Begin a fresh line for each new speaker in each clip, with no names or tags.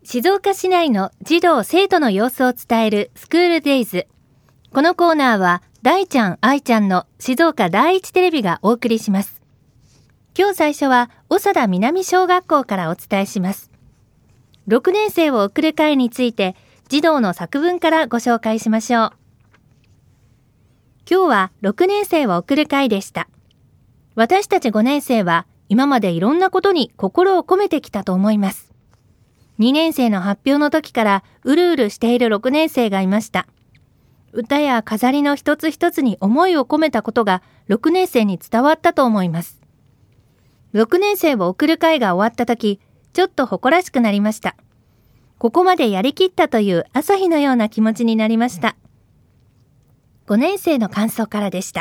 静岡市内の児童生徒の様子を伝えるスクールデイズ。このコーナーは大ちゃん愛ちゃんの静岡第一テレビがお送りします。今日最初は長田南小学校からお伝えします。6年生を送る会について児童の作文からご紹介しましょう。今日は6年生を送る会でした。私たち5年生は今までいろんなことに心を込めてきたと思います。2年生の発表の時からうるうるしている6年生がいました。歌や飾りの一つ一つに思いを込めたことが6年生に伝わったと思います。6年生を送る会が終わった時、ちょっと誇らしくなりました。ここまでやりきったという朝日のような気持ちになりました。5年生の感想からでした。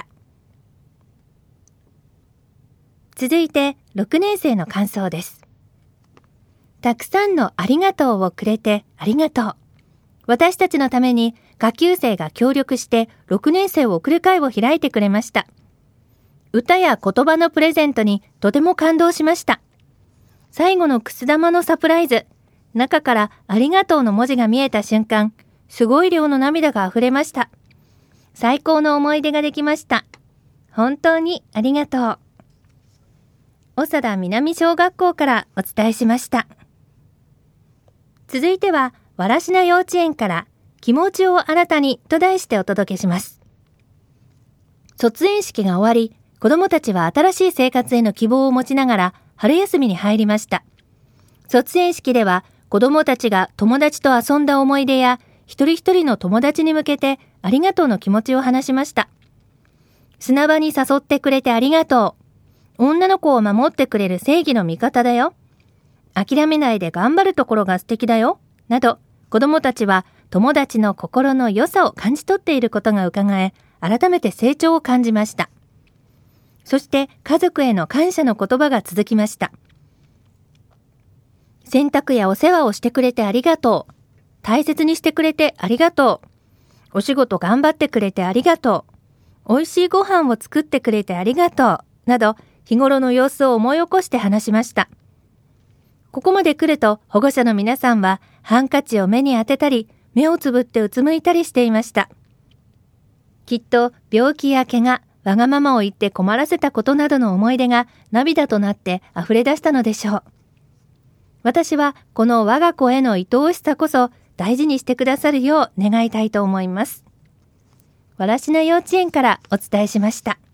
続いて6年生の感想です。たくさんのありがとうをくれてありがとう。私たちのために下級生が協力して6年生を送る会を開いてくれました。歌や言葉のプレゼントにとても感動しました。最後のくす玉のサプライズ、中からありがとうの文字が見えた瞬間、すごい量の涙があふれました。最高の思い出ができました。本当にありがとう。長田南小学校からお伝えしました。続いては、わらしな幼稚園から気持ちを新たにと題してお届けします。卒園式が終わり、子どもたちは新しい生活への希望を持ちながら春休みに入りました。卒園式では子どもたちが友達と遊んだ思い出や一人一人の友達に向けてありがとうの気持ちを話しました。砂場に誘ってくれてありがとう。女の子を守ってくれる正義の味方だよ。諦めないで頑張るところが素敵だよ。など、子どもたちは友達の心の良さを感じ取っていることが伺え、改めて成長を感じました。そして家族への感謝の言葉が続きました。洗濯やお世話をしてくれてありがとう。大切にしてくれてありがとう。お仕事頑張ってくれてありがとう。美味しいご飯を作ってくれてありがとう。など、日頃の様子を思い起こして話しました。ここまで来ると保護者の皆さんはハンカチを目に当てたり、目をつぶってうつむいたりしていました。きっと病気や怪我、わがままを言って困らせたことなどの思い出が涙となって溢れ出したのでしょう。私はこの我が子への愛おしさこそ大事にしてくださるよう願いたいと思います。わらしな幼稚園からお伝えしました。